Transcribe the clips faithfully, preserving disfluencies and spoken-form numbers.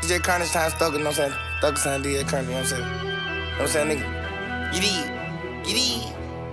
D J Carnage time Stucker, you know what I'm saying? Stucker sign D J Carnage, you know what I'm saying? You know what I'm saying, nigga? Get in. Get in.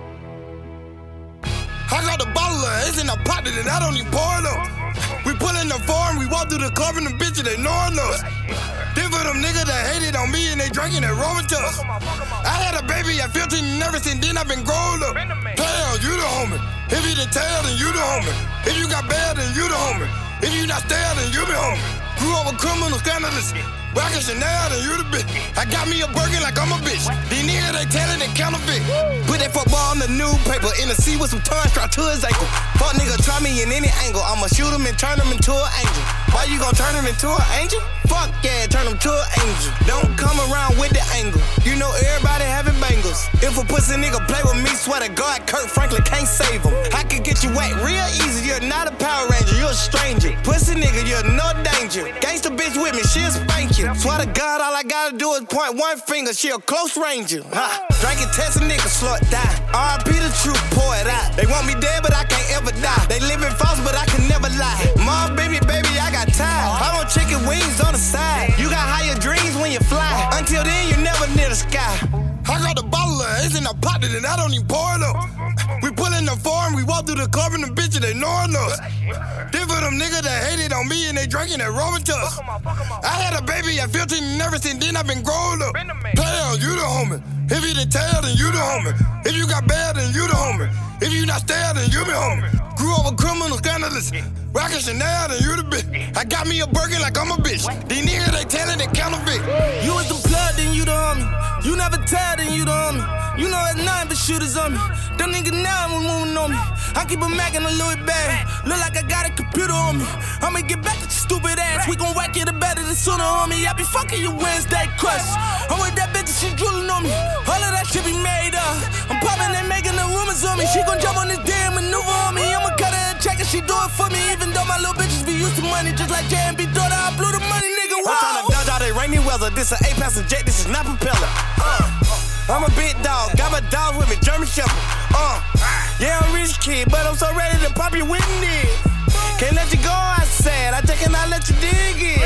I got a bottle of Ace in a pot that I don't even pour it up. We pull in the farm, we walk through the club and the bitches, they knowin' us. Then for them niggas that hated on me and they drinking that Roman Tuss. I had a baby at fifteen and ever since then I've been grown up. Tail, you the homie. If you the tail, then you the homie. If you got bad, then you the homie. If you not stale, then you be homie. Grew up with criminals, scandalous. Rockin' Chanel, then you the bitch. I got me a burger like I'm a bitch. These niggas, they tellin' they counterfeit. Put that football in the newspaper, in the sea with some tongue strapped to his ankle. Fuck nigga, try me in any angle. I'ma shoot him and turn him into an angel. Why you gon' turn him into an angel? Fuck yeah, turn him to an angel. Don't come around with the angle. You know everybody having bangles. If a pussy nigga play with me, swear to God, Kurt Franklin can't save him. I can get you wet real easy. You're not a Power Ranger, you're a stranger. Pussy nigga, you're no danger. Gangsta bitch with me, she'll spank you. Swear to God, all I gotta do is point one finger. She a close ranger. Ha. Drinking test a nigga, slow it down. R I P the truth, pour it out. They want me dead, but I can't ever die. They living false, but I can never lie. Mom, baby, baby, I got time. I want chicken wings on the side. You got higher dreams when you fly. Until then, you're never near the sky. I got a bottle of Ace in a pot that I don't even pour it up. We pull in the farm, we walk through the club and the bitches, they knowin' us. Then for them niggas that hated on me and they drinking that Roman Tuss. I had a baby at fifteen and ever since then I've been grown up. Tail, you the homie. If you the tail, then you the homie. If you got bad, then you the homie. If you not stale, then you be homie. Grew up with criminals, scandalous. Rockin' Chanel, then you the bitch. I got me a burger like I'm a bitch. These niggas, they tellin' they counterfeit. You was the plug, then you the homie. You never tell, then you the homie. You know it's nothing but shooters on me. Them niggas now was moving on me. I keep a Mac in a Louis bag. Look like I got a computer on me. I'ma get back at your stupid ass. We gon' whack it better than sooner on me. I be fucking you Wednesday crush. I'm with that bitch and she drooling on me. All of that shit be made up. I'm popping and making the rumors on me. She gon' jump on this damn maneuver on me. I'ma cut her a check and she do it for me. Even though my little bitches be used to money. Just like J and B daughter, I blew the money, nigga. Whoa. I'm tryna dodge all that rainy weather. This a eight-passenger jet, this is not propeller. Uh. I'm a big dog, got my dog with me, German Shepherd. Uh, yeah, I'm rich kid, but I'm so ready to pop your Whitney. Can't let you go, I said, I just cannot let you dig it.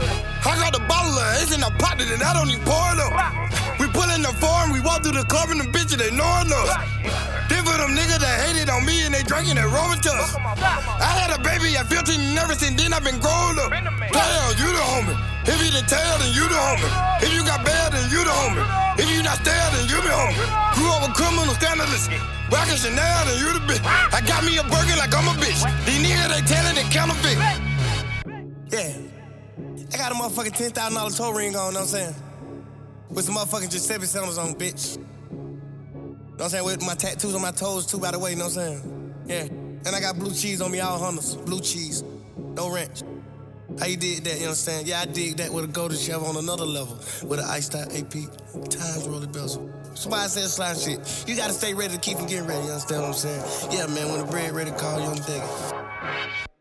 I got a bottle of Ace in a pot that I don't even pour it up. We pull in the farm, we walk through the club and the bitches, they knowin' us. Then for them niggas that hated on me and they drinking that Roman Tuss. I had a baby at fifteen and ever since then I've been grown up. Tail, you the homie. If you the tail, then you the homie. If you got bad, then you the homie. If you not stale, then you be homie. Grew up with criminals, scandalous. Rockin' Chanel, then you the bitch. I got me a burger like I'm a bitch. These niggas, they tellin' they counterfeit. Yeah. I got a motherfucking ten thousand dollar toe ring on, know what I'm saying? With some motherfucking Giuseppe Cellars on, bitch. Know what I'm saying? With my tattoos on my toes, too, by the way, know what I'm saying? Yeah. And I got blue cheese on me, all hunters. Blue cheese. No ranch. How you did that, you understand? Yeah, I dig that with a golden shovel on another level. With an iced out A P, times rolling bezel. That's why I said slime shit. You gotta stay ready to keep from getting ready, you understand what I'm saying? Yeah, man, when the bread ready to call you, I'm digging.